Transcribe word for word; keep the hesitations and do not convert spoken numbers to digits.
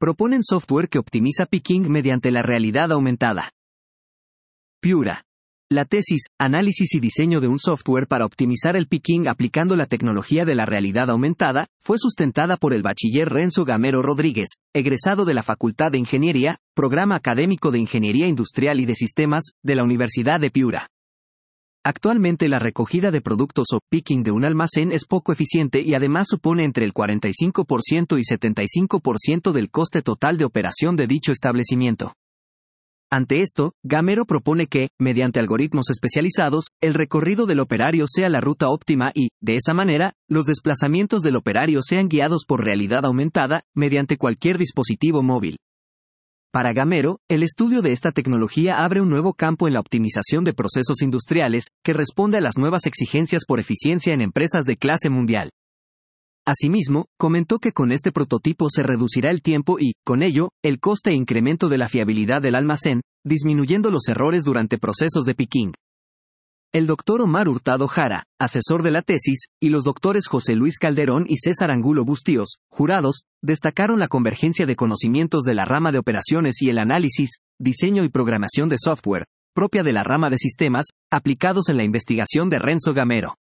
proponen software que optimiza picking mediante la realidad aumentada. Piura. La tesis, análisis y diseño de un software para optimizar el picking aplicando la tecnología de la realidad aumentada, fue sustentada por el bachiller Renzo Gamero Rodríguez, egresado de la Facultad de Ingeniería, Programa Académico de Ingeniería Industrial y de Sistemas, de la Universidad de Piura. Actualmente la recogida de productos o picking de un almacén es poco eficiente y además supone entre el cuarenta y cinco por ciento y setenta y cinco por ciento del coste total de operación de dicho establecimiento. Ante esto, Gamero propone que, mediante algoritmos especializados, el recorrido del operario sea la ruta óptima y, de esa manera, los desplazamientos del operario sean guiados por realidad aumentada, mediante cualquier dispositivo móvil. Para Gamero, el estudio de esta tecnología abre un nuevo campo en la optimización de procesos industriales, que responde a las nuevas exigencias por eficiencia en empresas de clase mundial. Asimismo, comentó que con este prototipo se reducirá el tiempo y, con ello, el coste e incremento de la fiabilidad del almacén, disminuyendo los errores durante procesos de picking. El doctor Omar Hurtado Jara, asesor de la tesis, y los doctores José Luis Calderón y César Angulo Bustíos, jurados, destacaron la convergencia de conocimientos de la rama de operaciones y el análisis, diseño y programación de software, propia de la rama de sistemas, aplicados en la investigación de Renzo Gamero.